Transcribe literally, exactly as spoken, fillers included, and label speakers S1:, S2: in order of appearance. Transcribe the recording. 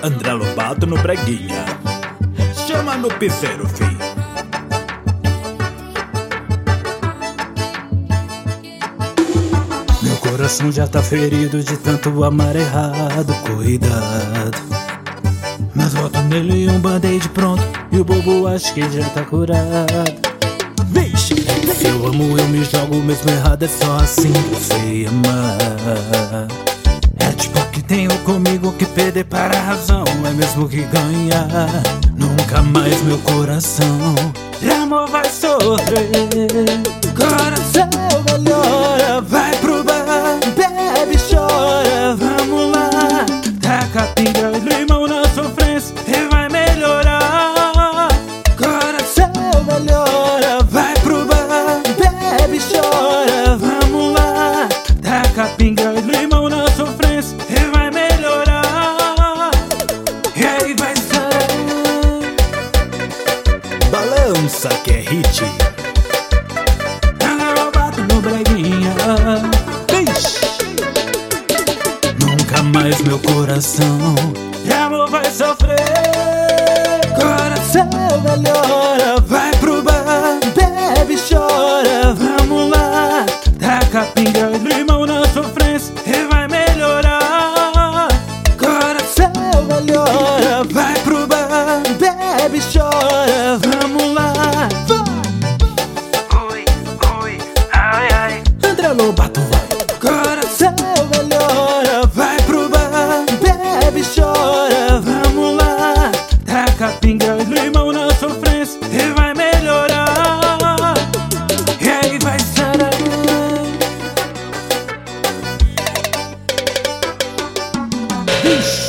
S1: André Lobato no Breguinha. Chama no piseiro, fi. Meu coração já tá ferido de tanto amar errado, cuidado. Mas boto nele um band-aid pronto e o bobo acha que já tá curado. Vixe, se eu amo eu me jogo, mesmo errado é só assim que eu sei amar. É tipo que tenho comigo que perder para a razão, é mesmo que ganhar. Nunca mais meu coração de amor vai sofrer. Coração melhora, vai pro bar, bebe, chora, vamos lá. Taca pinga e limão na sofrência e vai melhorar. Coração melhora, vai pro bar, bebe, chora, vamos lá. Taca pinga e limão na sofrência e vai melhorar. E aí vai sarar. Balança que é hit. André Lobato no Breguinha. Vixe. Nunca mais meu coração de amor vai sofrer. Coração melhora, vai pro bar, bebe, chora, vamos lá. Taca pinga e limão na sofrência e vai melhorar. Coração melhora, vai pro bar, bebe, chora, vamos lá.
S2: Oi, oi, ai, ai.
S1: André Lobato vai. Coração melhora, vai pro bar, bebe, chora, vamos lá. Taca pinga e limão na sofrência e vai melhorar. E aí vai sarar. Vixe.